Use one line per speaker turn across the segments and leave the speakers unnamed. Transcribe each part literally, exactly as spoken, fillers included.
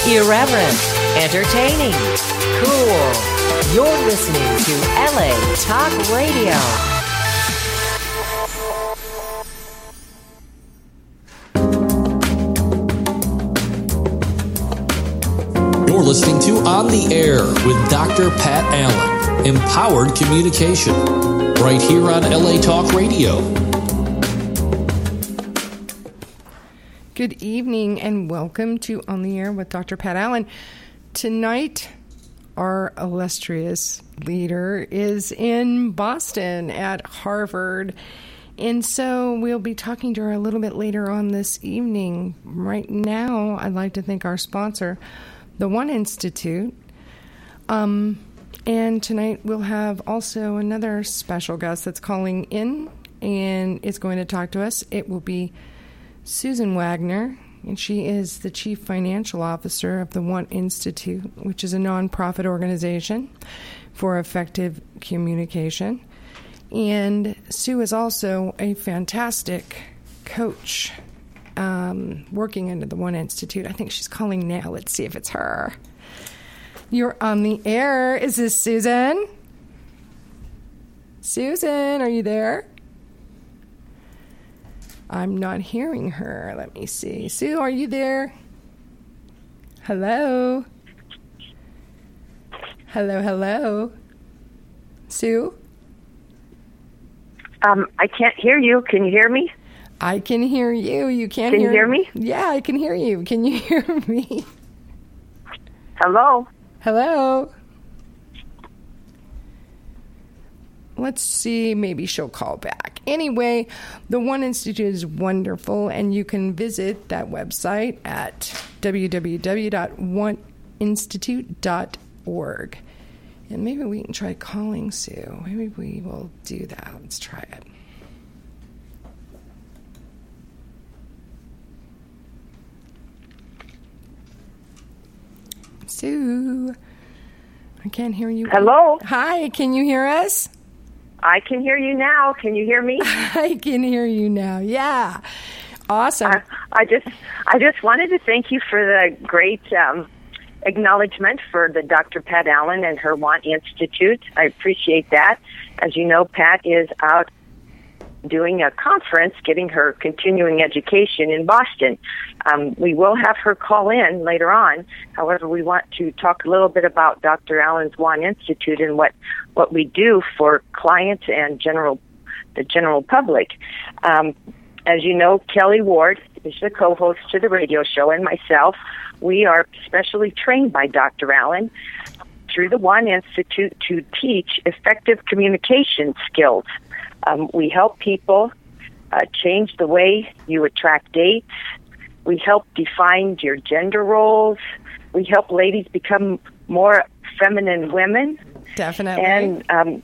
Irreverent, entertaining, cool. You're listening to L A Talk Radio.
You're listening to On the Air with Doctor Pat Allen. Empowered communication. Right here on L A Talk Radio.
Good evening and welcome to On the Air with Doctor Pat Allen. Tonight, our illustrious leader is in Boston at Harvard. And so we'll be talking to her a little bit later on this evening. Right now, I'd like to thank our sponsor, the One Institute. Um, and tonight we'll have also another special guest that's calling in and is going to talk to us. It will be Susan Wagner, and she is the Chief Financial Officer of the One Institute, which is a nonprofit organization for effective communication. And Sue is also a fantastic coach um, working under the One Institute. I think she's calling now. Let's see if it's her. You're on the air. Is this Susan? Susan, are you there? I'm not hearing her. Let me see. Sue, are you there? Hello? Hello, hello? Sue?
Um, I can't hear you. Can you hear me?
I can hear you. You can't
can
hear
you hear me?
Yeah, I can hear you. Can you hear me?
Hello?
Hello? Let's see, maybe she'll call back. Anyway, the One Institute is wonderful, and you can visit that website at w w w dot one institute dot org. And maybe we can try calling Sue. Maybe we will do that. Let's try it. Sue, I can't hear you.
Hello?
Hi, can you hear us?
I can hear you now. Can you hear me?
I can hear you now. Yeah. Awesome.
I, I just I just wanted to thank you for the great um, acknowledgement for the Doctor Pat Allen and her Want Institute. I appreciate that. As you know, Pat is out doing a conference, getting her continuing education in Boston. Um, we will have her call in later on. However, we want to talk a little bit about Doctor Allen's Want Institute and what, what we do for clients and general the general public. Um, as you know, Kelly Ward is the co-host to the radio show, and myself. We are specially trained by Doctor Allen through the One Institute to teach effective communication skills. Um, we help people uh, change the way you attract dates. We help define your gender roles. We help ladies become more feminine women.
Definitely.
And, um,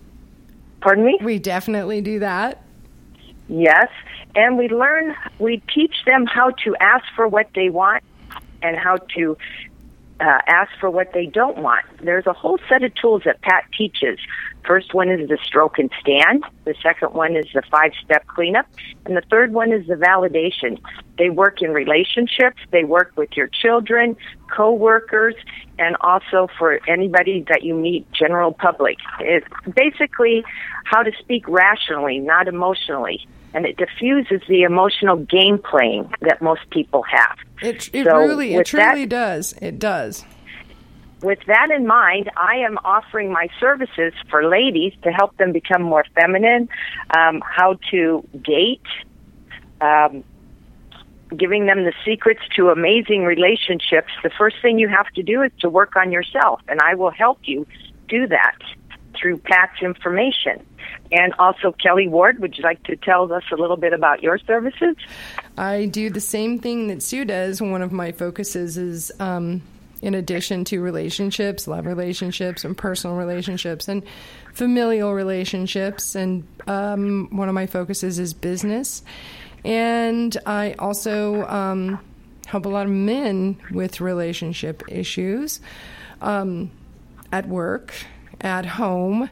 pardon me?
We definitely do that.
Yes. And we learn, we teach them how to ask for what they want and how to uh, ask for what they don't want. There's a whole set of tools that Pat teaches. First one is the stroke and stand. The second one is the five-step cleanup. And the third one is the validation. They work in relationships. They work with your children, co-workers, and also for anybody that you meet, general public. It's basically how to speak rationally, not emotionally. And it diffuses the emotional game playing that most people have.
It, it
so
really, it truly
that,
does. It does.
With that in mind, I am offering my services for ladies to help them become more feminine, um, how to date, um, giving them the secrets to amazing relationships. The first thing you have to do is to work on yourself, and I will help you do that through Pat's information. And also, Kelly Ward, would you like to tell us a little bit about your services?
I do the same thing that Sue does. One of my focuses is, um, in addition to relationships, love relationships, and personal relationships, and familial relationships. And um, one of my focuses is business. And I also um, help a lot of men with relationship issues um, at work, at home,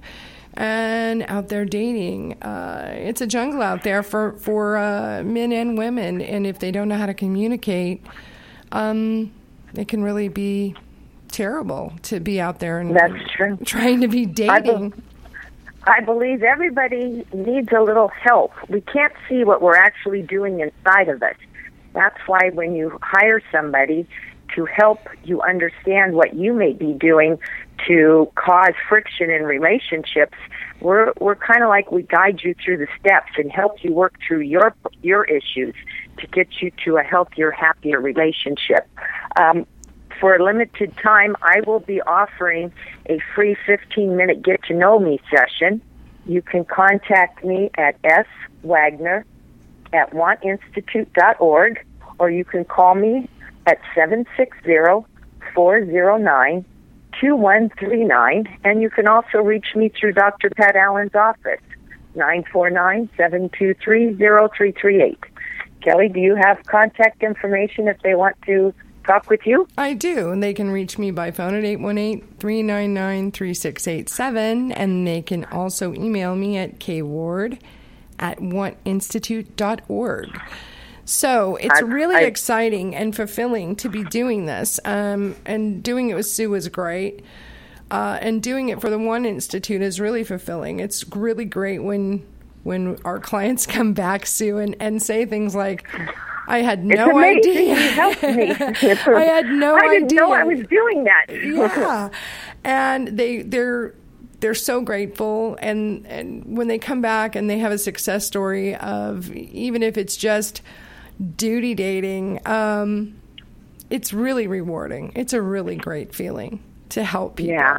and out there dating. Uh, it's a jungle out there for, for uh, men and women, and if they don't know how to communicate, um, it can really be terrible to be out there and
That's true.
trying to be dating.
I, be- I believe everybody needs a little help. We can't see what we're actually doing inside of us. That's why when you hire somebody to help you understand what you may be doing to cause friction in relationships, we're we're kind of like we guide you through the steps and help you work through your your issues to get you to a healthier, happier relationship. Um, for a limited time, I will be offering a free fifteen-minute get-to-know-me session. You can contact me at swagner at want institute dot org, or you can call me at seven six zero, four zero nine, two one three nine, and you can also reach me through Doctor Pat Allen's office, nine four nine, seven two three, zero three three eight. Kelly, do you have contact information if they want to talk with you?
I do, and they can reach me by phone at eight one eight, three nine nine, three six eight seven, and they can also email me at kward at want institute dot org. So it's
I,
really
I,
exciting and fulfilling to be doing this, um, and doing it with Sue is great, uh, and doing it for the One Institute is really fulfilling. It's really great when when our clients come back, Sue, and, and say things like, I had no idea.
You helped me.
I had no idea.
I didn't
idea.
know I was doing that.
Yeah. And they, they're, they're so grateful. And, and when they come back and they have a success story of, even if it's just duty dating, um, it's really rewarding. It's a really great feeling to help people.
Yeah.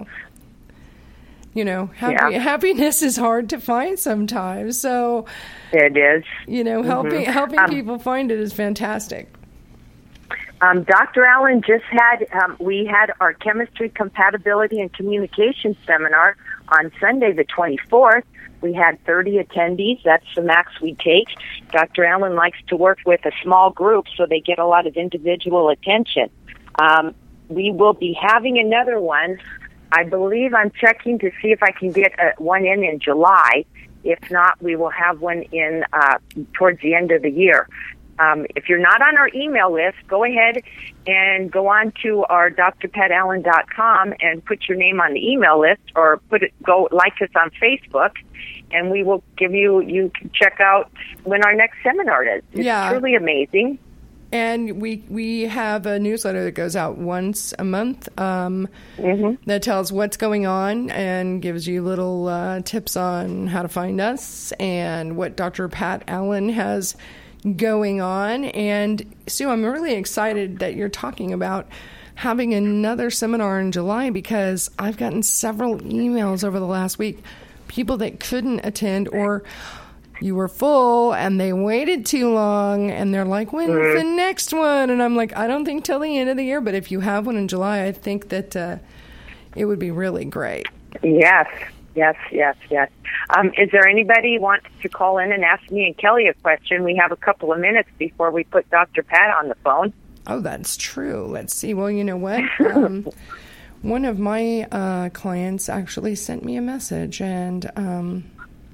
You know, happy,
yeah.
happiness is hard to find sometimes. So
it is.
You know, helping
mm-hmm.
helping
um,
people find it is fantastic.
Um, Doctor Allen just had, um, we had our chemistry compatibility and communication seminar on Sunday the twenty-fourth. We had thirty attendees. That's the max we take. Doctor Allen likes to work with a small group so they get a lot of individual attention. Um, we will be having another one. I believe I'm checking to see if I can get a, one in in July. If not, we will have one in uh, towards the end of the year. Um, if you're not on our email list, go ahead and go on to our d r pat allen dot com and put your name on the email list, or put it, go like us on Facebook, and we will give you, you can check out when our next seminar is. It's
yeah.
truly amazing.
And we we have a newsletter that goes out once a month um,
mm-hmm.
that tells what's going on and gives you little uh, tips on how to find us and what Doctor Pat Allen has going on. And Sue, I'm really excited that you're talking about having another seminar in July, because I've gotten several emails over the last week, people that couldn't attend, or you were full and they waited too long and they're like, when's mm-hmm. the next one? And I'm like, I don't think till the end of the year, but if you have one in July, I think that uh, it would be really great.
Yes, yes, yes, yes. Um, is there anybody who wants to call in and ask me and Kelly a question? We have a couple of minutes before we put Doctor Pat on the phone.
Oh, that's true. Let's see. Well, you know what? Um, one of my uh, clients actually sent me a message, and um,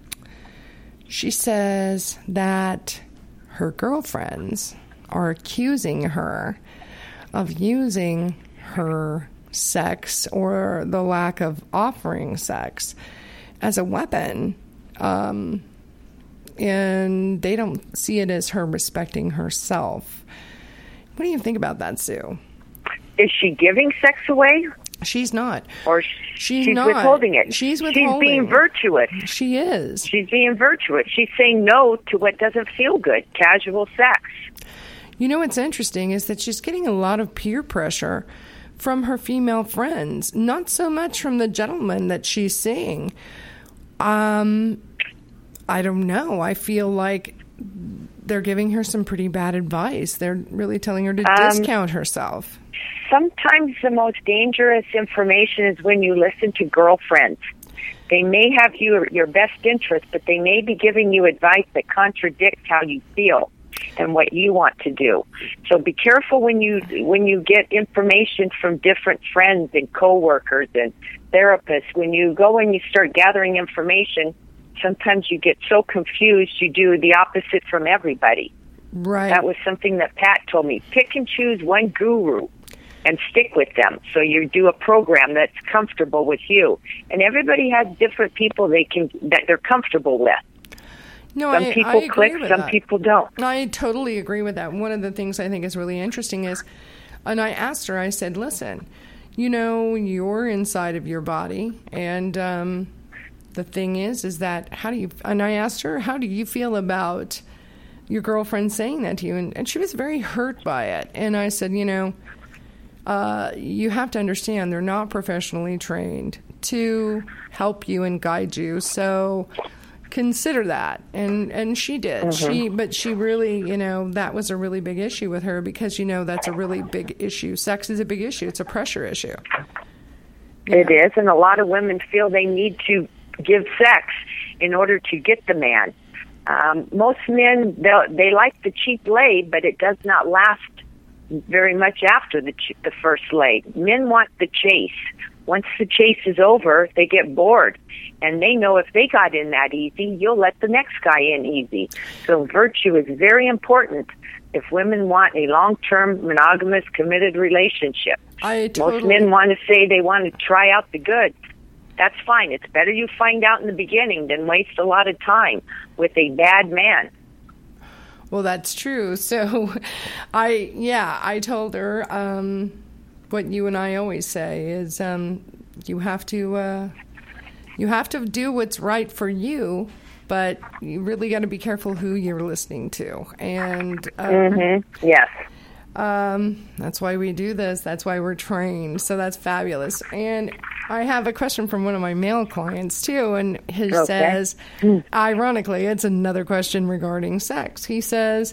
she says that her girlfriends are accusing her of using her sex, or the lack of offering sex, as a weapon. Um, and they don't see it as her respecting herself. What do you think about that, Sue?
Is she giving sex away?
She's not.
Or
she's,
she's
not.
withholding it.
She's withholding.
She's being virtuous.
She is.
She's being virtuous. She's saying no to what doesn't feel good, casual sex.
You know what's interesting is that she's getting a lot of peer pressure from her female friends, not so much from the gentleman that she's seeing. Um, I don't know. I feel like they're giving her some pretty bad advice. They're really telling her to
um,
discount herself.
Sometimes the most dangerous information is when you listen to girlfriends. They may have you, your best interest, but they may be giving you advice that contradicts how you feel and what you want to do. So be careful when you when you get information from different friends and coworkers and therapists. When you go and you start gathering information, sometimes you get so confused you do the opposite from everybody.
Right.
That was something that Pat told me. Pick and choose one guru. and stick with them. So you do a program that's comfortable with you. And everybody has different people they can that they're comfortable with.
No,
some
I,
people
I agree
click,
with
some
that.
people don't.
I totally agree with that. One of the things I think is really interesting is, and I asked her, I said, listen, you know, you're inside of your body, and um, the thing is, is that how do you, and I asked her, how do you feel about your girlfriend saying that to you? And, and she was very hurt by it. And I said, you know, uh, you have to understand they're not professionally trained to help you and guide you. So consider that. And and she did. Mm-hmm. She but she really, you know, that was a really big issue with her because, you know, that's a really big issue. Sex is a big issue. It's a pressure issue. You
it
know?
is, and a lot of women feel they need to give sex in order to get the man. Um, most men, they like the cheap lay, but it does not last very much after the ch- the first lay. Men want the chase. Once the chase is over, they get bored. And they know if they got in that easy, you'll let the next guy in easy. So virtue is very important if women want a long-term, monogamous, committed relationship.
I totally...
Most men want to say they want to try out the goods. That's fine. It's better you find out in the beginning than waste a lot of time with a bad man.
Well, that's true. So, I, yeah, I told her um, what you and I always say is um, you have to... Uh, You have to do what's right for you, but you really got to be careful who you're listening to. And um,
mm-hmm. Yes,
um, that's why we do this. That's why we're trained. So that's fabulous. And I have a question from one of my male clients, too. And he
okay.
says, ironically, it's another question regarding sex. He says,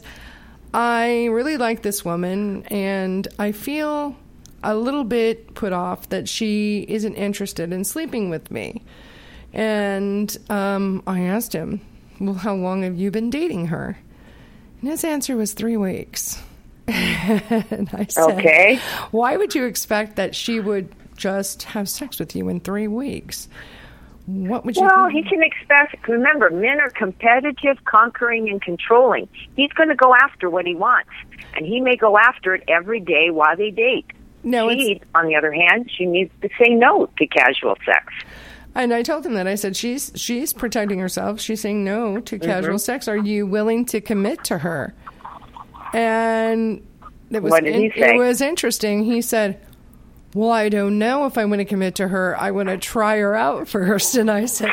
I really like this woman, and I feel a little bit put off that she isn't interested in sleeping with me. And um, I asked him, well, how long have you been dating her? And his answer was three weeks. And I said,
okay.
Why would you expect that she would just have sex with you in three weeks? What would you
Well,
think?
he can expect, remember, men are competitive, conquering, and controlling. He's going to go after what he wants. And he may go after it every day while they date.
No,
she,
it's...
on the other hand, she needs to say no to casual sex.
And I told him that. I said, she's she's protecting herself. She's saying no to casual
mm-hmm.
sex. Are you willing to commit to her? And it was,
what did he say?
It was interesting. He said, well, I don't know if I want to commit to her. I want to try her out first. And I said,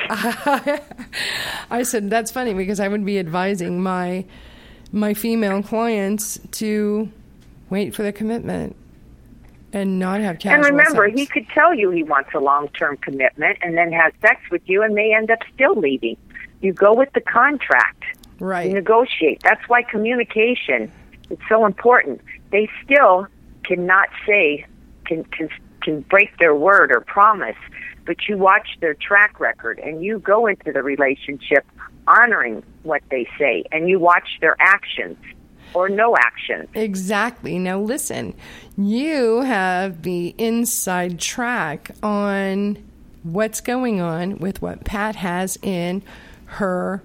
I said, that's funny because I would be advising my my female clients to wait for the commitment. And not have casual
And remember,
sex.
he could tell you he wants a long-term commitment and then have sex with you and may end up still leaving. You go with the contract.
Right.
You negotiate. That's why communication is so important. They still cannot say, can, can, can break their word or promise, but you watch their track record and you go into the relationship honoring what they say and you watch their actions. Or no action.
Exactly. Now, listen, you have the inside track on what's going on with what Pat has in her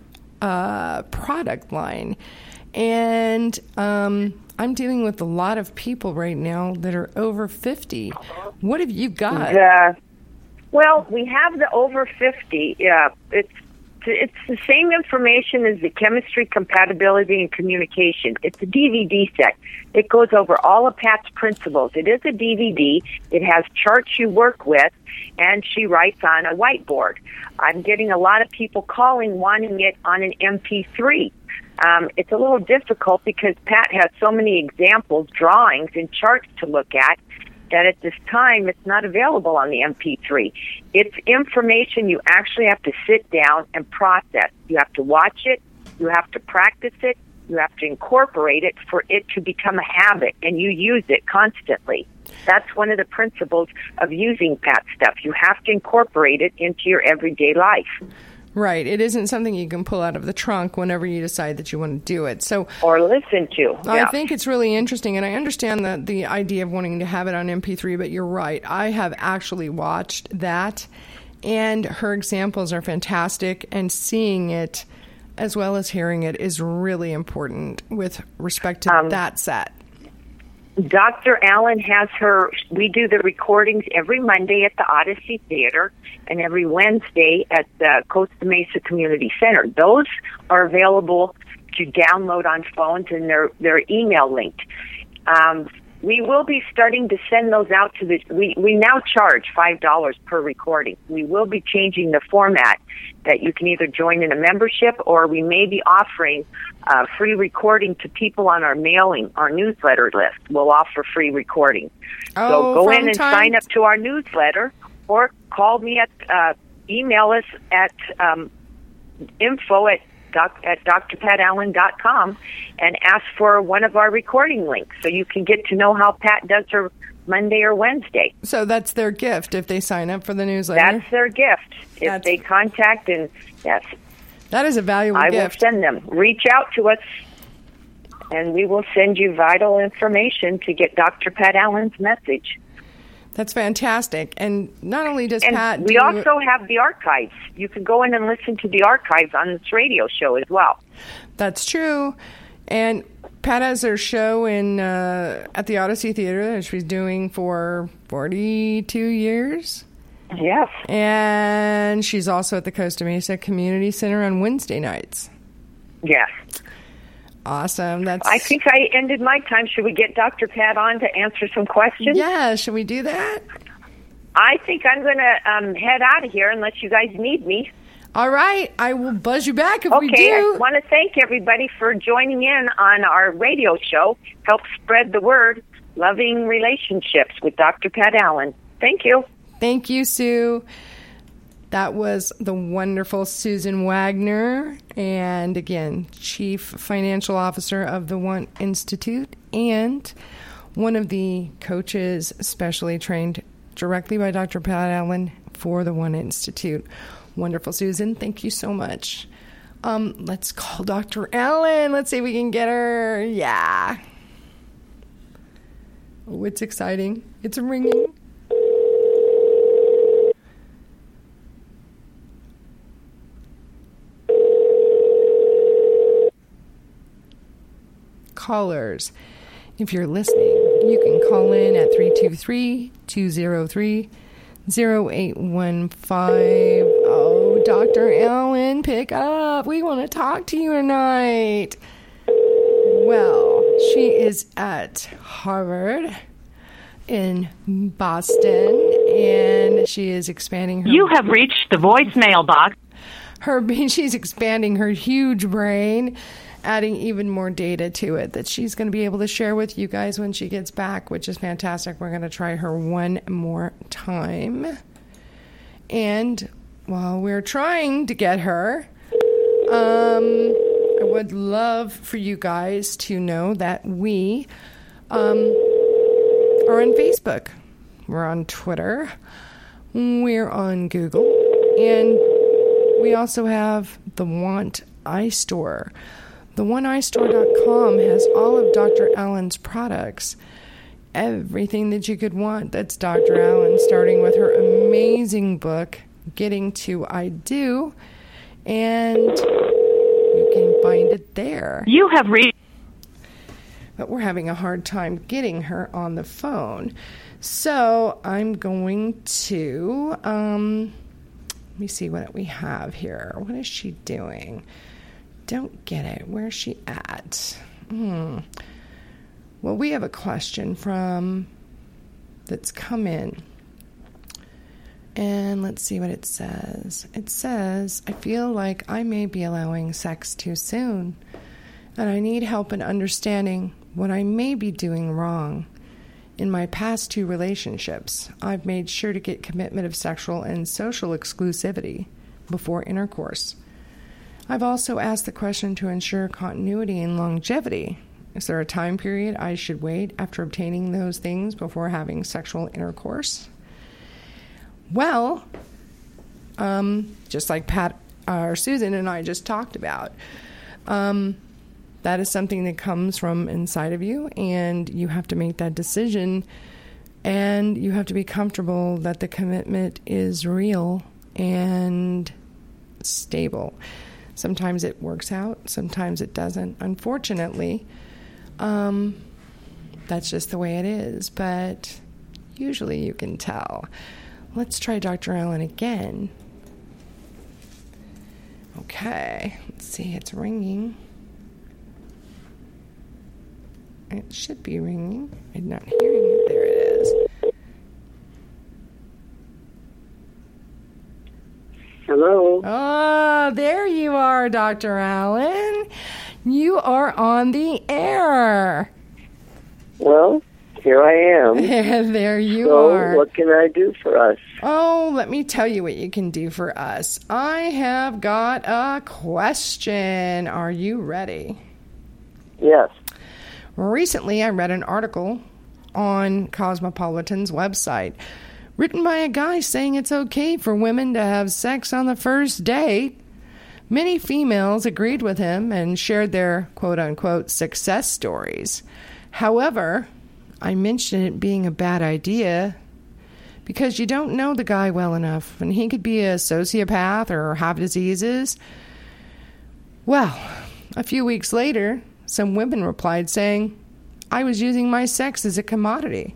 uh, product line. And um, I'm dealing with a lot of people right now that are over fifty. What have you got?
Uh, well, we have the over fifty. Yeah, it's It's the same information as the chemistry, compatibility, and communication. It's a D V D set. It goes over all of Pat's principles. It is a D V D. It has charts you work with, and she writes on a whiteboard. I'm getting a lot of people calling wanting it on an M P three. Um, it's a little difficult because Pat has so many examples, drawings, and charts to look at that at this time it's not available on the M P three. It's information you actually have to sit down and process. You have to watch it, you have to practice it, you have to incorporate it for it to become a habit, and you use it constantly. That's one of the principles of using Pat stuff. You have to incorporate it into your everyday life.
Right. It isn't something you can pull out of the trunk whenever you decide that you want to do it. So,
or listen to.
I
yeah.
think it's really interesting, and I understand that the idea of wanting to have it on M P three, but you're right. I have actually watched that, and her examples are fantastic, and seeing it as well as hearing it is really important with respect to
um,
that set.
Doctor Allen has her, we do the recordings every Monday at the Odyssey Theater and every Wednesday at the Costa Mesa Community Center. Those are available to download on phones, and they're, they're email linked. Um, we will be starting to send those out to the, we, we now charge five dollars per recording. We will be changing the format that you can either join in a membership, or we may be offering uh, free recording to people on our mailing, our newsletter list. We'll offer free recording.
Oh,
so go in and
time-
sign up to our newsletter, or call me at, uh, email us at um, info at Doc, at D R pat allen dot com and ask for one of our recording links so you can get to know how Pat does her Monday or Wednesday.
So that's their gift if they sign up for the newsletter?
That's their gift. If
That's,
they contact, and yes.
That is a valuable
I
gift.
will send them. Reach out to us, and we will send you vital information to get Doctor Pat Allen's message.
That's fantastic. And not only does
And
Pat
we
do,
also have the archives. You can go in and listen to the archives on this radio show as well.
That's true. And Pat has her show in uh, at the Odyssey Theater that she's doing for forty-two years.
Yes.
And she's also at the Costa Mesa Community Center on Wednesday nights.
Yes.
Awesome. That's.
I think I ended my time. Should we get Doctor Pat on to answer some questions?
Yeah, should we do that?
I think I'm going to um, head out of here unless you guys need me.
All right. I will buzz you back if
Okay,
we do.
I want to thank everybody for joining in on our radio show. Help spread the word, Loving Relationships with Doctor Pat Allen. Thank you.
Thank you, Sue. That was the wonderful Susan Wagner, and again, Chief Financial Officer of the One Institute, and one of the coaches specially trained directly by Doctor Pat Allen for the One Institute. Wonderful, Susan. Thank you so much. Um, let's call Doctor Allen. Let's see if we can get her. Yeah. Oh, it's exciting. It's ringing. Callers, if you're listening, you can call in at three two three, two zero three, zero eight one five. Oh, Doctor Allen, pick up. We want to talk to you tonight. Well, she is at Harvard in Boston, and she is expanding her...
You have reached the voicemail box.
Her, she's expanding her huge brain, adding even more data to it that she's going to be able to share with you guys when she gets back, which is fantastic. We're going to try her one more time. And while we're trying to get her, um, I would love for you guys to know that we um, are on Facebook. We're on Twitter. We're on Google. And we also have the Want iStore. The one i store dot com has all of Doctor Allen's products. Everything that you could want. That's Doctor Allen, starting with her amazing book, Getting to I Do. And you can find it there.
You have reached...
But we're having a hard time getting her on the phone. So I'm going to... Um, let me see what we have here. What is she doing? Don't get it. Where's she at? Hmm. Well, we have a question from that's come in. And let's see what it says. It says, I feel like I may be allowing sex too soon, and I need help in understanding what I may be doing wrong. In my past two relationships, I've made sure to get commitment of sexual and social exclusivity before intercourse. I've also asked the question to ensure continuity and longevity. Is there a time period I should wait after obtaining those things before having sexual intercourse? Well, um, just like Pat or Susan and I just talked about, um, that is something that comes from inside of you, and you have to make that decision, and you have to be comfortable that the commitment is real and stable. Sometimes it works out, sometimes it doesn't. Unfortunately, um, that's just the way it is, but usually you can tell. Let's try Doctor Allen again. Okay, let's see, it's ringing. It should be ringing. I'm not hearing it. There it is.
Hello.
Ah, there you are, Doctor Allen. You are on the air.
Well, here I am.
There you
so
are.
What can I do for us?
Oh, let me tell you what you can do for us. I have got a question. Are you ready?
Yes.
Recently, I read an article on Cosmopolitan's website written by a guy saying it's okay for women to have sex on the first date. Many females agreed with him and shared their quote-unquote success stories. However, I mentioned it being a bad idea because you don't know the guy well enough, and he could be a sociopath or have diseases. Well, a few weeks later, some women replied saying, I was using my sex as a commodity.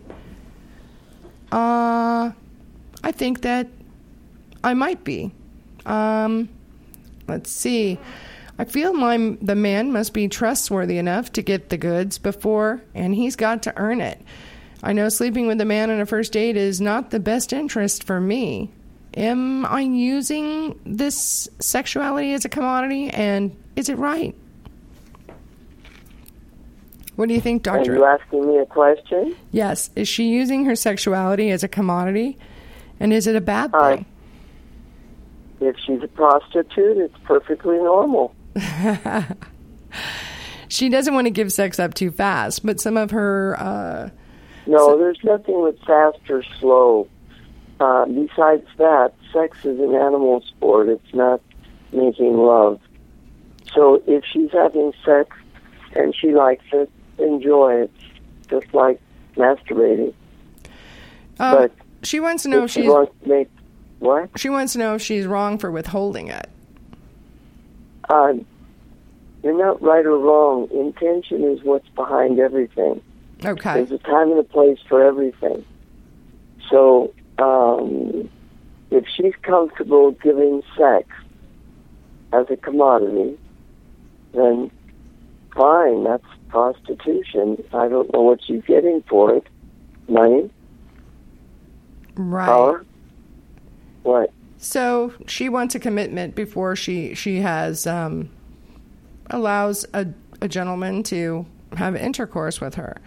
Uh, I think that I might be. Um, let's see. I feel my, the man must be trustworthy enough to get the goods before, and he's got to earn it. I know sleeping with a man on a first date is not the best interest for me. Am I using this sexuality as a commodity, and is it right? What do you think, Doctor?
Are you asking me a question?
Yes. Is she using her sexuality as a commodity? And is it a bad
Uh,
thing?
If she's a prostitute, it's perfectly normal.
She doesn't want to give sex up too fast, but some of her... Uh,
No,
so-
there's nothing with fast or slow. Uh, besides that, sex is an animal sport. It's not making love. So if she's having sex and she likes it, enjoy it, just like masturbating.
uh,
but
she wants to know
if
if
she
she's...
wants to make what?
She wants to know if she's wrong for withholding it.
Uh, you're not right or wrong. Intention is what's behind everything.
Okay.
There's a time and a place for everything. So, um, if she's comfortable giving sex as a commodity, then fine, that's prostitution. I don't know what she's getting for it. Money?
Right.
Power? What?
So she wants a commitment before she, she has... Um, allows a, a gentleman to have intercourse with her.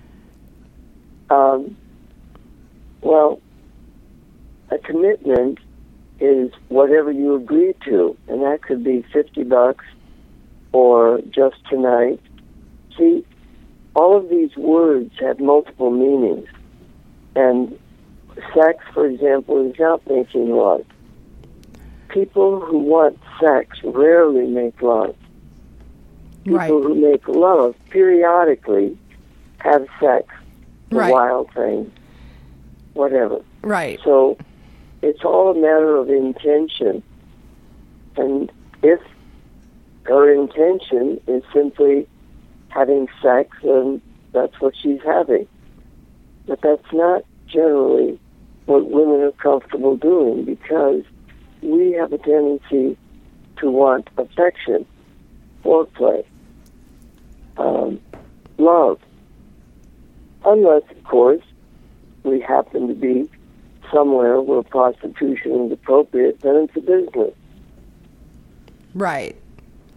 Um, well, a commitment is whatever you agree to, and that could be fifty bucks or just tonight. See, all of these words have multiple meanings, and sex, for example, is not making love. People who want sex rarely make love. People
Right.
who make love periodically have sex. The
Right.
wild thing, whatever.
Right.
So it's all a matter of intention. And if her intention is simply having sex, then that's what she's having. But that's not generally what women are comfortable doing, because we have a tendency to want affection, foreplay, um, love. Unless, of course, we happen to be somewhere where prostitution is appropriate, then it's a business.
Right.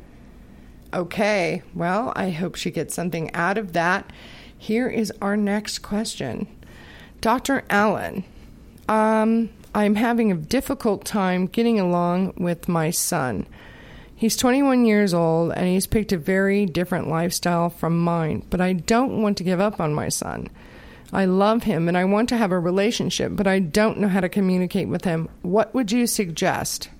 Okay. Well, I hope she gets something out of that. Here is our next question. Doctor Allen, um, I'm having a difficult time getting along with my son. He's twenty-one years old, and he's picked a very different lifestyle from mine, but I don't want to give up on my son. I love him, and I want to have a relationship, but I don't know how to communicate with him. What would you suggest?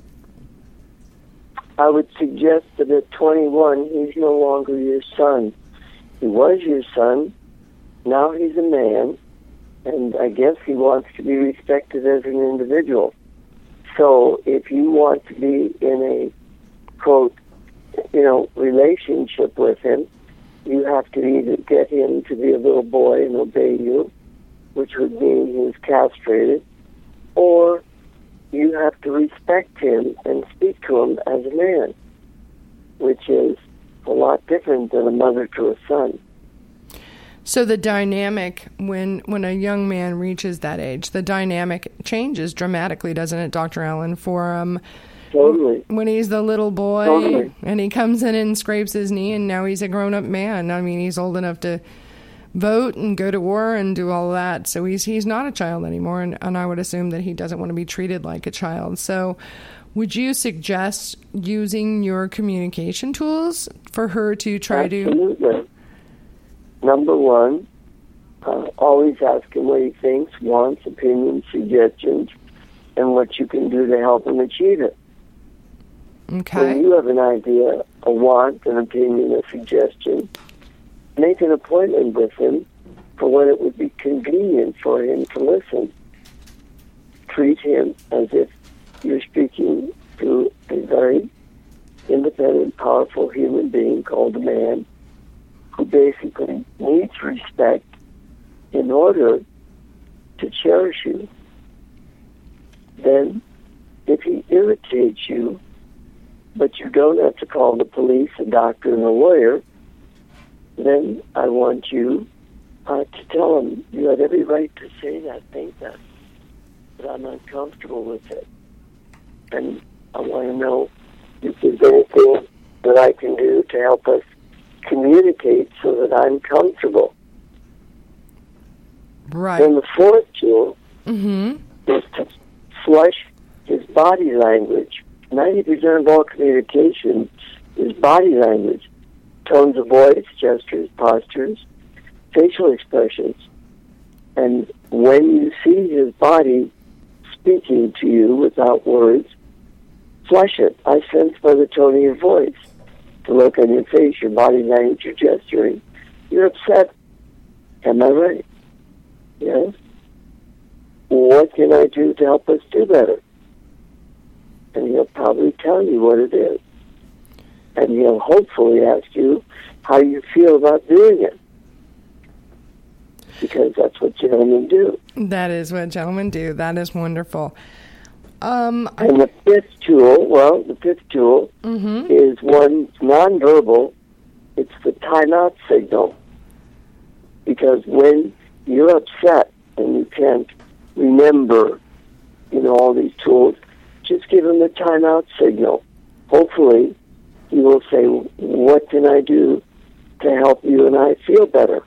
I would suggest that at twenty-one, he's no longer your son. He was your son. Now he's a man, and I guess he wants to be respected as an individual. So if you want to be in a, quote, you know, relationship with him, you have to either get him to be a little boy and obey you, which would mean he's castrated, or you have to respect him and speak to him as a man, which is a lot different than a mother to a son.
So the dynamic, when when a young man reaches that age, the dynamic changes dramatically, doesn't it, Doctor Allen, for um,
Totally.
when he's the little boy
Totally.
and he comes in and scrapes his knee and now he's a grown-up man. I mean, he's old enough to vote and go to war and do all that. So he's he's not a child anymore, and, and I would assume that he doesn't want to be treated like a child. So would you suggest using your communication tools for her to try
Absolutely.
to...
Number one, uh, always ask him what he thinks, wants, opinions, suggestions, and what you can do to help him achieve it.
Okay.
When you have an idea, a want, an opinion, a suggestion, make an appointment with him for when it would be convenient for him to listen. Treat him as if you're speaking to a very independent, powerful human being called a man, who basically needs respect in order to cherish you. Then, if he irritates you, but you don't have to call the police, a doctor, and a lawyer, then I want you uh, to tell him, you had every right to say that, think that, but I'm uncomfortable with it. And I want to know if there's anything that I can do to help us communicate so that I'm comfortable.
Right.
Then the fourth tool
Mm-hmm.
is to flush his body language. ninety percent of all communication is body language. Tones of voice, gestures, postures, facial expressions. And when you see his body speaking to you without words, flush it. I sense by the tone of your voice, the look on your face, your body language, your gesturing. You're upset. Am I right? Yes? What can I do to help us do better? And he'll probably tell you what it is. And he'll hopefully ask you how you feel about doing it. Because that's what gentlemen do.
That is what gentlemen do. That is wonderful. Um,
And the fifth tool, well, the fifth tool
mm-hmm.
is one nonverbal. It's the timeout signal. Because when you're upset and you can't remember, you know, all these tools, just give him the timeout signal. Hopefully, he will say, what can I do to help you and I feel better?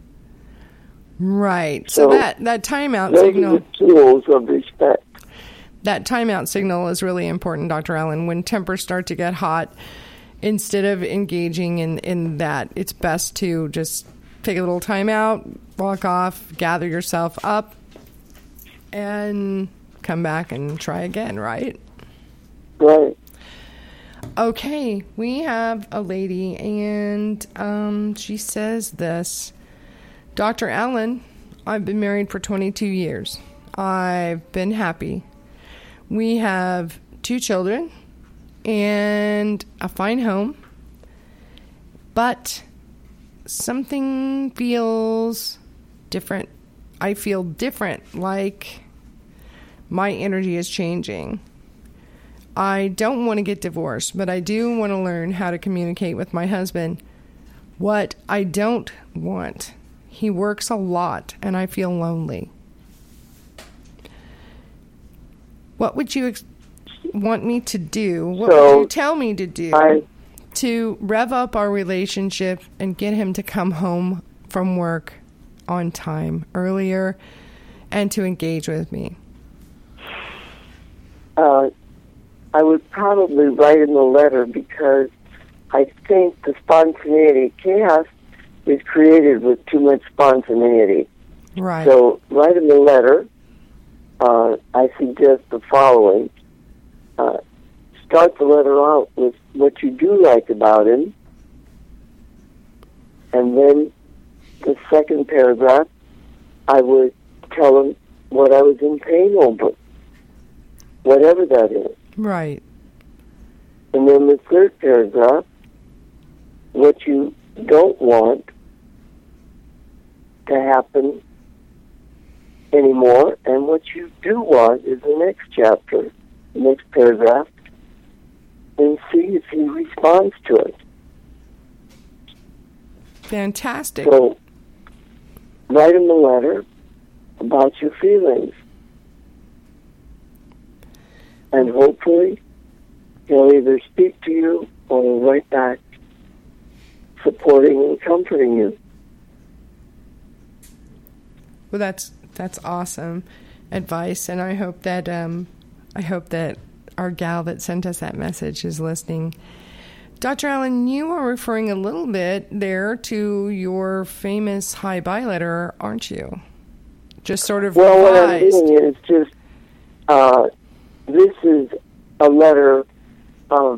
Right. So,
So
that, that timeout
Those
signal...
are the tools of respect.
That timeout signal is really important, Doctor Allen. When tempers start to get hot, instead of engaging in, in that, it's best to just take a little time out, walk off, gather yourself up, and come back and try again, right?
Right.
Okay, we have a lady, and um, she says this. Doctor Allen, I've been married for twenty-two years. I've been happy. We have two children and a fine home, but something feels different. I feel different, like my energy is changing. I don't want to get divorced, but I do want to learn how to communicate with my husband. What I don't want, he works a lot and I feel lonely. What would you ex- want me to do? What
So,
would you tell me to do
I-
to rev up our relationship and get him to come home from work on time earlier and to engage with me?
Uh, I would probably write in the letter because I think the spontaneity, chaos is created with too much spontaneity.
Right.
So write in the letter, uh, I suggest the following. Uh, start the letter out with what you do like about him, and then the second paragraph, I would tell him what I was in pain over, whatever that is.
Right.
And then the third paragraph, what you don't want to happen anymore, and what you do want is the next chapter, the next paragraph, and see if he responds to it.
Fantastic.
So, write him a letter about your feelings. And hopefully, he'll either speak to you or he'll write back supporting and comforting you.
Well, that's that's awesome advice, and I hope that um, I hope that our gal that sent us that message is listening. Doctor Allen, you are referring a little bit there to your famous hi-bye letter, aren't you? Just sort of
well,
revised.
What I'm doing is just uh, this is a letter of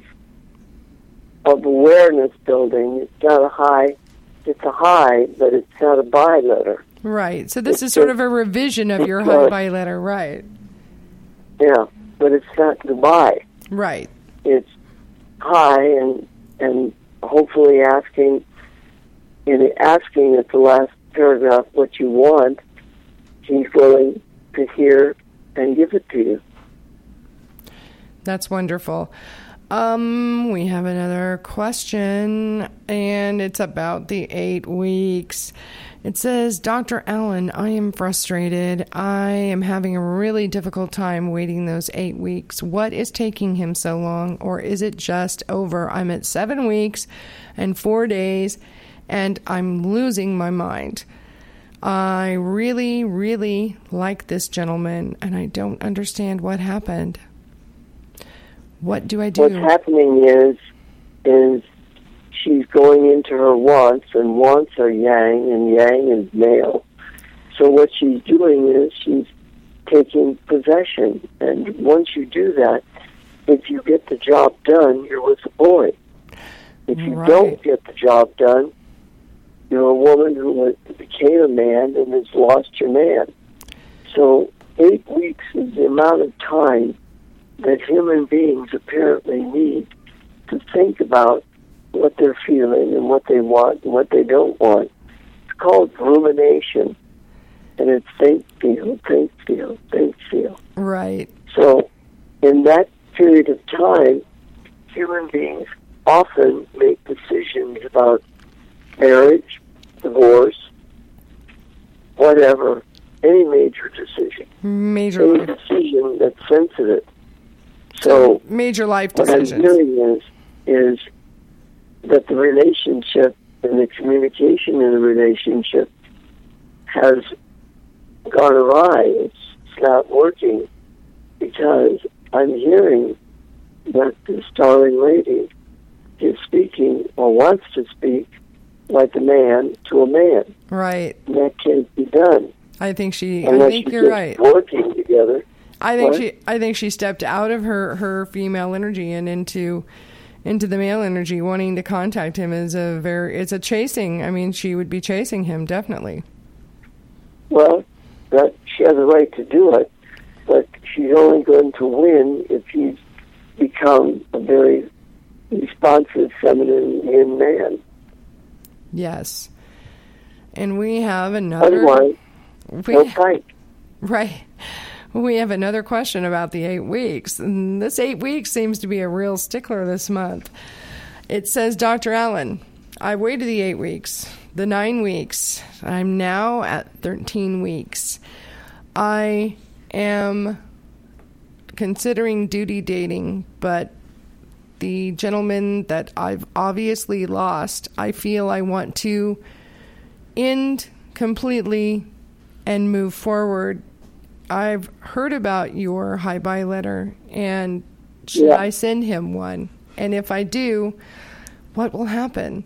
of awareness building. It's not a hi, it's a hi, but it's not a bye letter.
Right. So this
it's
is sort
just,
of a revision of your
uh,
hi-bye letter, right?
Yeah, but it's not goodbye.
Right.
It's hi, and and hopefully asking, in asking at the last paragraph what you want, he's willing to hear and give it to you.
That's wonderful. Um, we have another question, and it's about the eight weeks. It says, Doctor Allen, I am frustrated. I am having a really difficult time waiting those eight weeks. What is taking him so long, or is it just over? I'm at seven weeks and four days, and I'm losing my mind. I really, really like this gentleman, and I don't understand what happened. What do I do?
What's happening is, is she's going into her wants, and wants are yang, and yang is male. So what she's doing is she's taking possession, and once you do that, if you get the job done, you're with a boy. If you
Right.
don't get the job done, you're a woman who became a man and has lost your man. So eight weeks is the amount of time that human beings apparently need to think about what they're feeling and what they want and what they don't want. It's called rumination, and it's think, feel, think, feel, think, feel.
Right.
So in that period of time, human beings often make decisions about marriage, divorce, whatever, any major decision.
Major
Any
life.
decision that's sensitive. So
major life
what
decisions.
I'm hearing is, is that the relationship and the communication in the relationship has gone awry. It's, it's not working because I'm hearing that the starring lady is speaking or wants to speak like a man to a man.
Right.
And that can't be done.
I think she.
Unless
I think
you're
you're
just
right.
working together.
I think
What?
she. I think she stepped out of her, her female energy and into into the male energy, wanting to contact him is a very. It's a chasing. I mean, she would be chasing him definitely.
Well, that she has a right to do it, but she's only going to win if he's become a very responsive, feminine yin man.
Yes. And we have another.
Otherwise,
we,
no fight.
Right. We have another question about the eight weeks. And this eight weeks seems to be a real stickler this month. It says, Doctor Allen, I waited the eight weeks, the nine weeks. I'm now at thirteen weeks. I am considering duty dating, but the gentleman that I've obviously lost, I feel I want to end completely and move forward. I've heard about your hi-bye letter, and should
Yeah.
I send him one? And if I do, what will happen?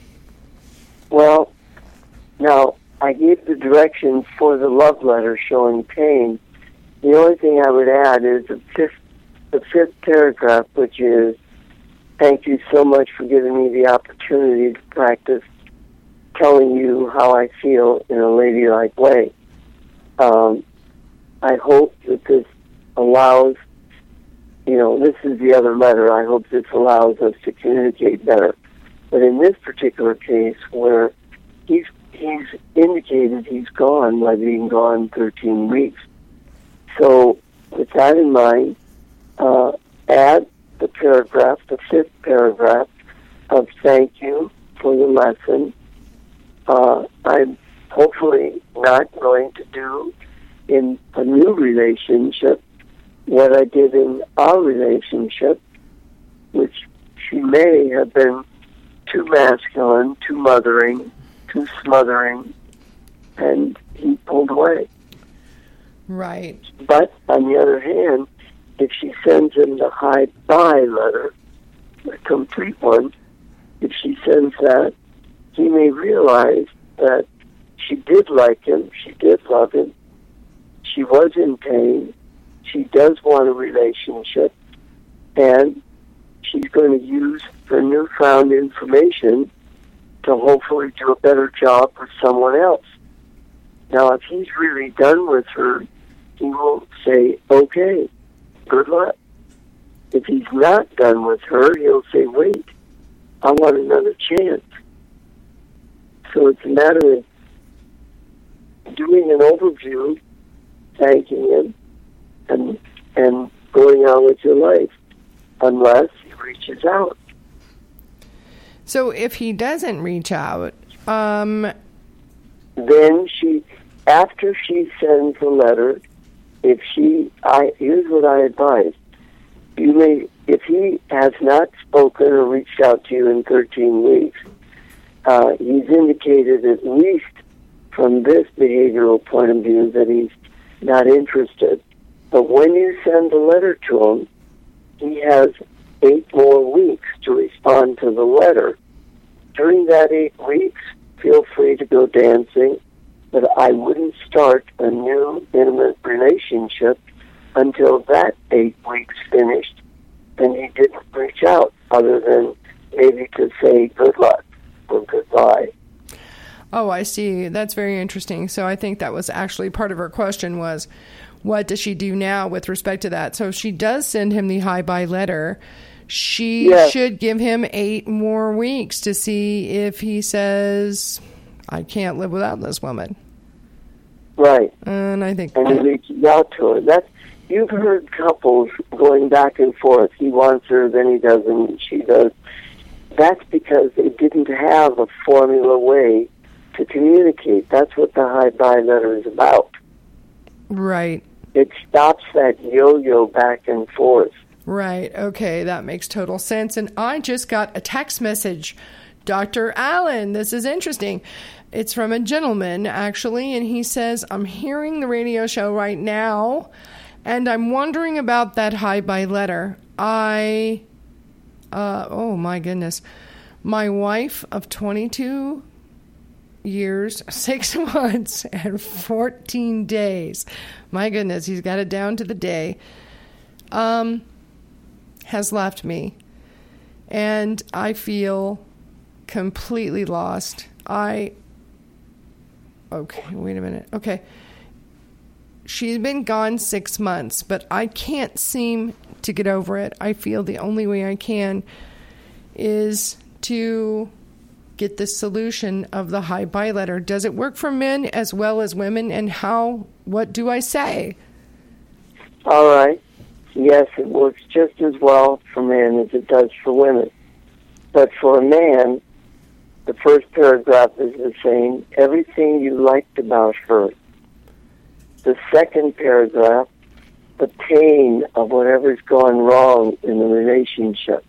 Well, now, I gave the directions for the love letter showing pain. The only thing I would add is the fifth, the fifth paragraph, which is, thank you so much for giving me the opportunity to practice telling you how I feel in a ladylike way. Um, I hope that this allows, you know, this is the other letter. I hope this allows us to communicate better. But in this particular case, where he's he's indicated he's gone by being gone thirteen weeks. So with that in mind, uh, add the paragraph, the fifth paragraph of thank you for the lesson. Uh, I'm hopefully not going to do in a new relationship what I did in our relationship, which she may have been too masculine, too mothering, too smothering, and he pulled away.
Right.
But on the other hand, if she sends him the hi-bye letter, a complete one, if she sends that, he may realize that she did like him, she did love him, she was in pain, she does want a relationship, and she's going to use her newfound information to hopefully do a better job with someone else. Now, if he's really done with her, he will say, okay, good luck. If he's not done with her, he'll say, wait, I want another chance. So it's a matter of doing an overview, thanking him, and and going on with your life, unless he reaches out.
So if he doesn't reach out, um,
then she, after she sends a letter, if she, I here's what I advise: you may, if he has not spoken or reached out to you in thirteen weeks, uh, he's indicated at least from this behavioral point of view that he's not interested. But when you send a letter to him, he has eight more weeks to respond to the letter. During that eight weeks, feel free to go dancing, but I wouldn't start a new intimate relationship until that eight weeks finished, and he didn't reach out other than maybe to say good luck or goodbye.
Oh, I see. That's very interesting. So I think that was actually part of her question was, what does she do now with respect to that? So if she does send him the hi-bye letter, she
yes.
should give him eight more weeks to see if he says, I can't live without this woman.
Right.
And I think...
And he reaches out to her. That's, you've heard couples going back and forth. He wants her, then he doesn't, she does. That's because they didn't have a formula way to communicate. That's what the hi-bye letter is about.
Right.
It stops that yo-yo back and forth.
Right. Okay, that makes total sense. And I just got a text message. Doctor Allen, this is interesting. It's from a gentleman, actually, and he says, I'm hearing the radio show right now, and I'm wondering about that hi-bye letter. I, uh, oh my goodness, my wife of twenty-two years, six months, and fourteen days. My goodness, he's got it down to the day. Um, has left me. And I feel completely lost. I, okay, wait a minute. Okay. She's been gone six months, but I can't seem to get over it. I feel the only way I can is to get the solution of the hi-bye letter. Does it work for men as well as women? And how, what do I say?
All right. Yes, it works just as well for men as it does for women. But for a man, the first paragraph is the same, everything you liked about her. The second paragraph, the pain of whatever's gone wrong in the relationship.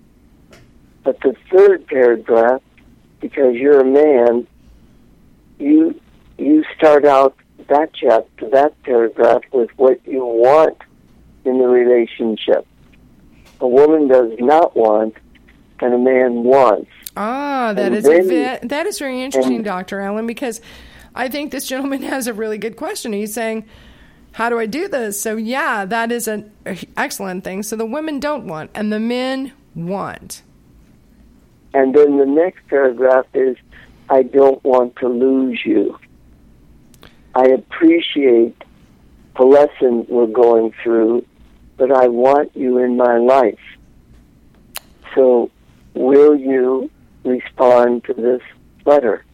But the third paragraph, because you're a man, you you start out that chapter, that paragraph with what you want in the relationship. A woman does not want, and a man wants.
Ah, that
and
is
then,
ve- that is very interesting,
and,
Doctor Allen, because I think this gentleman has a really good question. He's saying, how do I do this? So yeah, that is an excellent thing. So the women don't want, and the men want.
And then the next paragraph is, I don't want to lose you. I appreciate the lesson we're going through, but I want you in my life. So will you respond to this letter.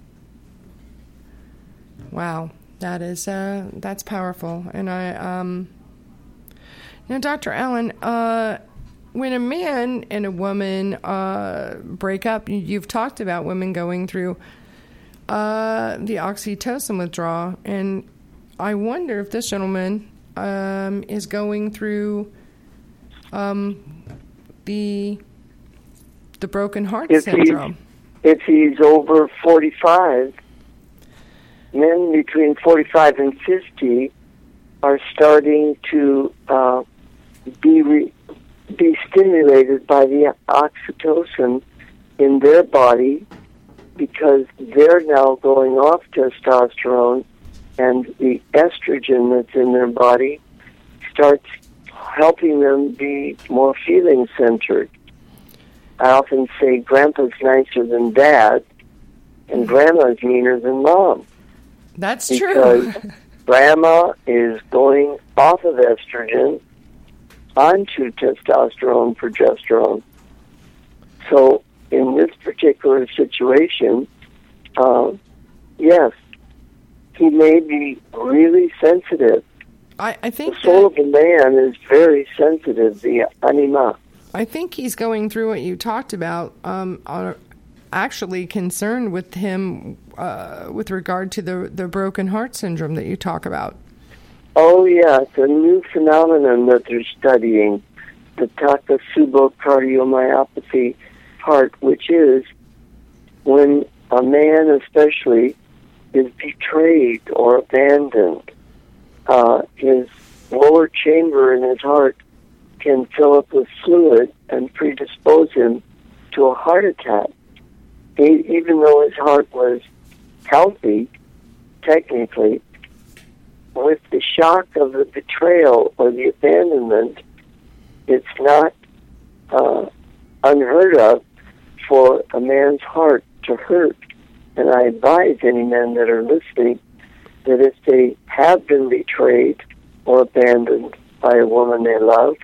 Wow, that is uh, that's powerful. And I, um, now, Doctor Allen, uh, when a man and a woman uh, break up, you've talked about women going through uh, the oxytocin withdrawal, and I wonder if this gentleman um, is going through um, the the broken heart
if
syndrome.
He, if he's over forty-five, men between forty-five and fifty are starting to uh, be re- be stimulated by the oxytocin in their body, because they're now going off testosterone, and the estrogen that's in their body starts helping them be more feeling-centered. I often say grandpa's nicer than dad, and grandma's meaner than mom.
That's
because
true.
grandma is going off of estrogen onto testosterone, progesterone. So in this particular situation, uh, yes, he may be really sensitive.
I, I think
the soul
that,
of a man is very sensitive, the anima.
I think he's going through what you talked about, um, are actually concerned with him uh, with regard to the, the broken heart syndrome that you talk about.
Oh, yeah, it's a new phenomenon that they're studying, the Takotsubo cardiomyopathy heart, which is when a man especially is betrayed or abandoned. Uh, his lower chamber in his heart can fill up with fluid and predispose him to a heart attack. He, even though his heart was healthy, technically, with the shock of the betrayal or the abandonment, it's not uh, unheard of for a man's heart to hurt. And I advise any men that are listening that if they have been betrayed or abandoned by a woman they love,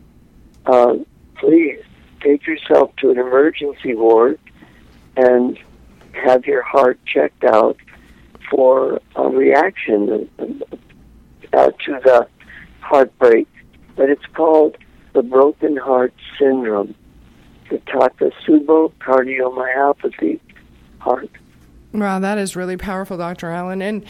um, please take yourself to an emergency ward and have your heart checked out for a reaction uh, to the heartbreak. But it's called the broken heart syndrome, the Takotsubo cardiomyopathy heart.
Wow, that is really powerful, Doctor Allen. And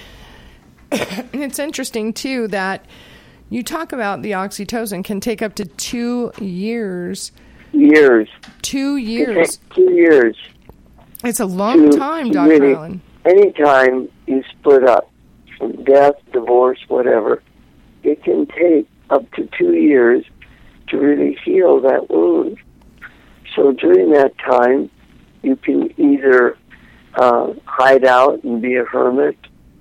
it's interesting, too, that you talk about the oxytocin can take up to two years.
Years.
Two years.
Two years.
It's a long
to,
time,
to
Doctor
really,
Allen.
Anytime you split up, from death, divorce, whatever, it can take up to two years to really heal that wound. So during that time, you can either uh, hide out and be a hermit,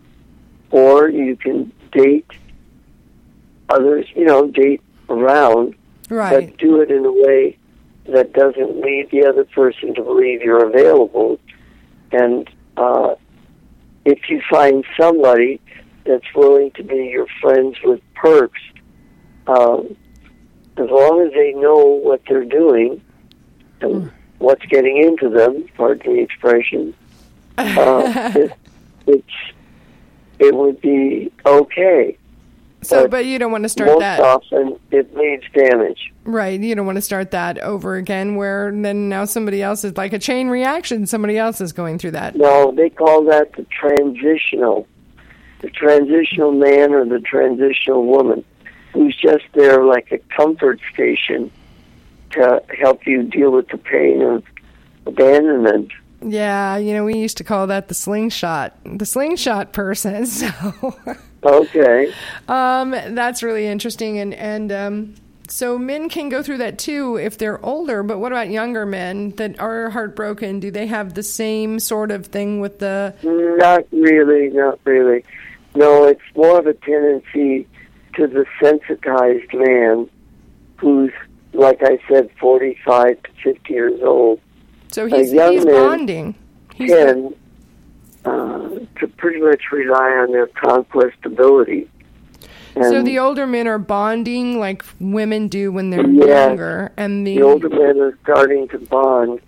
or you can date others, you know, date around,
right.
but do it in a way that doesn't lead the other person to believe you're available. And uh, if you find somebody that's willing to be your friends with perks, um, as long as they know what they're doing and mm. what's getting into them, pardon the expression, uh, it, it's, it would be okay.
So,
but,
but you don't want to start
most
that.
often it leads damage.
Right. You don't want to start that over again where then now somebody else is like a chain reaction. Somebody else is going through that.
No, they call that the transitional. The transitional man or the transitional woman who's just there like a comfort station to help you deal with the pain of abandonment.
Yeah, you know, we used to call that the slingshot, the slingshot person. So,
okay,
um, that's really interesting, and and um, so men can go through that too if they're older. But what about younger men that are heartbroken? Do they have the same sort of thing with the?
Not really, not really. No, it's more of a tendency to the sensitized man who's, like I said, forty-five to fifty years old.
So he's,
young
he's
men
bonding. He's
tend uh, to pretty much rely on their conquest ability. And
so the older men are bonding like women do when they're
yes,
younger, and the,
the older men are starting to bond,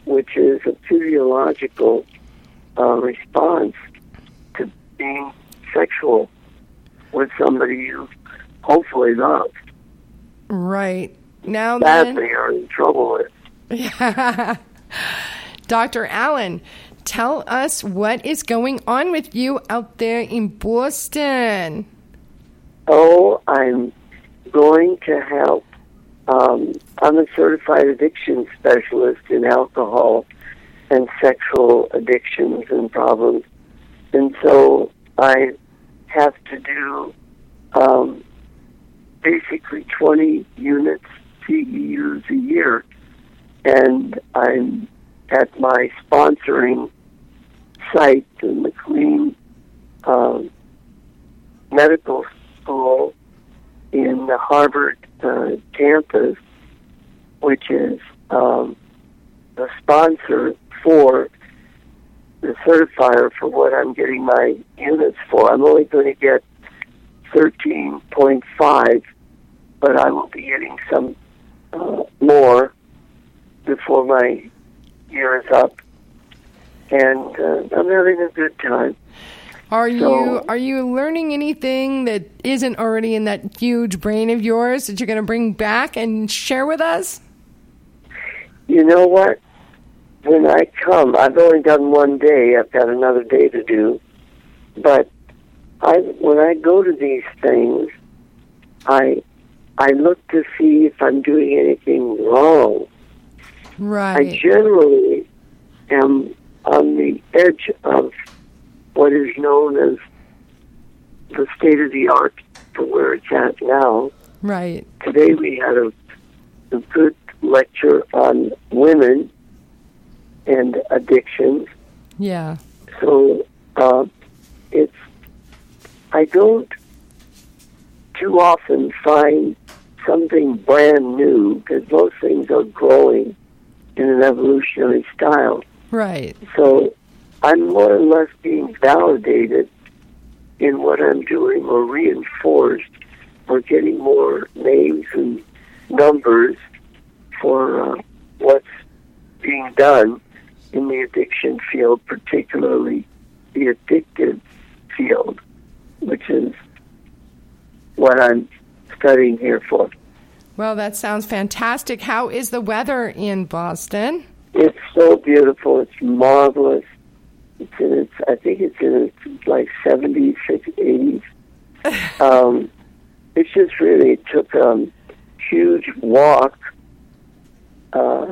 which is a physiological uh, response to being sexual with somebody you hopefully love.
Right. Now
That
then,
they are in trouble with.
Yeah. Doctor Allen, tell us what is going on with you out there in Boston.
Oh, I'm going to help. Um, I'm a certified addiction specialist in alcohol and sexual addictions and problems. And so I have to do um, basically twenty units C E Us a year. And I'm at my sponsoring site, the McLean um, Medical School in the Harvard uh, campus, which is um, the sponsor for the certifier for what I'm getting my units for. I'm only going to get thirteen point five, but I will be getting some uh, more before my year is up. And uh, I'm having a good time.
Are you
So-
are you learning anything that isn't already in that huge brain of yours that you're going to bring back and share with us?
You know what? When I come, I've only done one day. I've got another day to do. But I, when I go to these things, I, I look to see if I'm doing anything wrong. I
Right.
generally am on the edge of what is known as the state of the art for where it's at now.
Right.
Today we had a, a good lecture on women and addictions.
Yeah.
So uh, it's, I don't too often find something brand new because most things are growing in an evolutionary style.
Right.
So I'm more or less being validated in what I'm doing or reinforced or getting more names and numbers for uh, what's being done in the addiction field, particularly the addictive field, which is what I'm studying here for.
Well, that sounds fantastic. How is the weather in Boston?
It's so beautiful. It's marvelous. It's in its, I think it's in its like seventies, eighties. Um, it's just really, it took a um, huge walk, uh,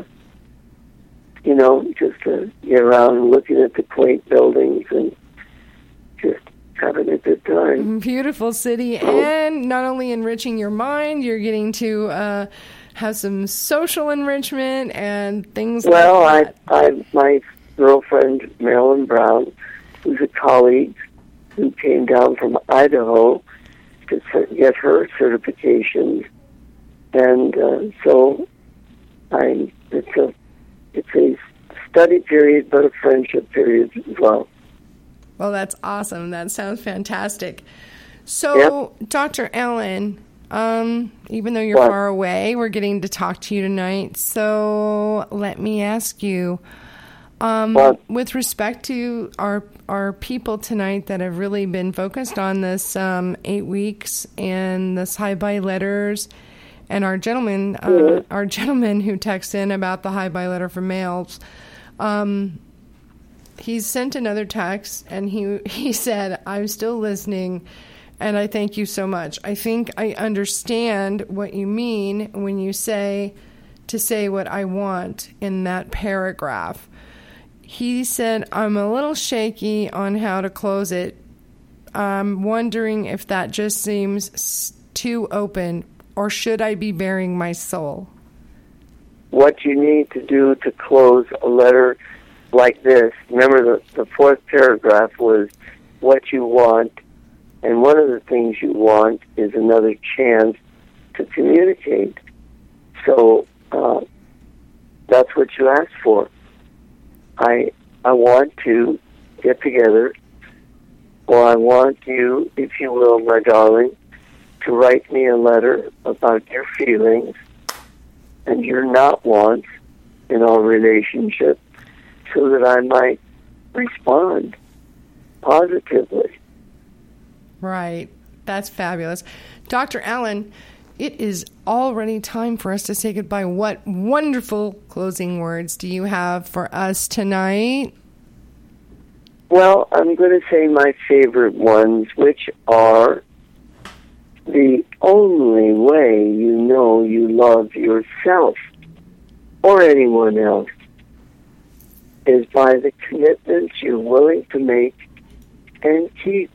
you know, just to get around and looking at the quaint buildings and just having a good time.
Beautiful city, and not only enriching your mind, you're getting to uh, have some social enrichment and things
Well,
like that.
I, I, my girlfriend, Marilyn Brown, who's a colleague who came down from Idaho to cer- get her certification. And uh, so I, it's a, it's a study period, but a friendship period as well.
Well, that's awesome. That sounds fantastic. So,
Yep.
Doctor Allen, um, even though you're
What?
far away, we're getting to talk to you tonight. So, let me ask you, um,
What?
with respect to our our people tonight that have really been focused on this um, eight weeks and this high buy letters, and our gentleman, uh,
Mhm.
our gentleman who texts in about the high buy letter for males. Um, He's sent another text, and he he said, I'm still listening, and I thank you so much. I think I understand what you mean when you say to say what I want in that paragraph. He said, I'm a little shaky on how to close it. I'm wondering if that just seems s- too open, or should I be bearing my soul?
What you need to do to close a letter like this, remember the, the fourth paragraph was what you want, and one of the things you want is another chance to communicate. So uh, that's what you asked for. I I want to get together, or I want you, if you will, my darling, to write me a letter about your feelings and your not wants in our relationship, so that I might respond positively.
Right. That's fabulous. Doctor Allen, it is already time for us to say goodbye. What wonderful closing words do you have for us tonight?
Well, I'm going to say my favorite ones, which are the only way you know you love yourself or anyone else is by the commitments you're willing to make and keep.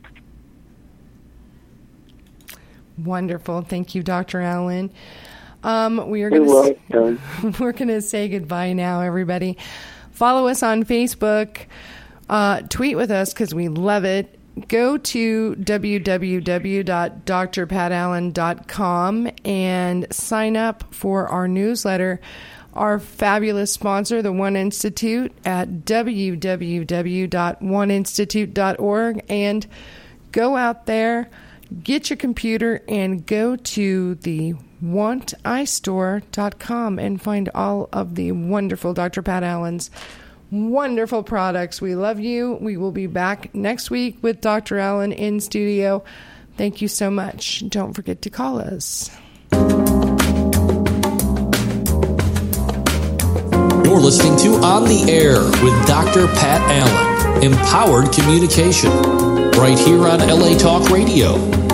Wonderful. Thank you, Doctor Allen. Um, we are going to we're going to say goodbye now, everybody. Follow us on Facebook. Uh, tweet with us because we love it. Go to w w w dot d r pat allen dot com and sign up for our newsletter. Our fabulous sponsor, the One Institute, at w w w dot one institute dot org. And go out there, get your computer, and go to the want i store dot com and find all of the wonderful Doctor Pat Allen's wonderful products. We love you. We will be back next week with Doctor Allen in studio. Thank you so much. Don't forget to call us.
You're listening to On the Air with Doctor Pat Allen. Empowered communication. Right here on L A Talk Radio.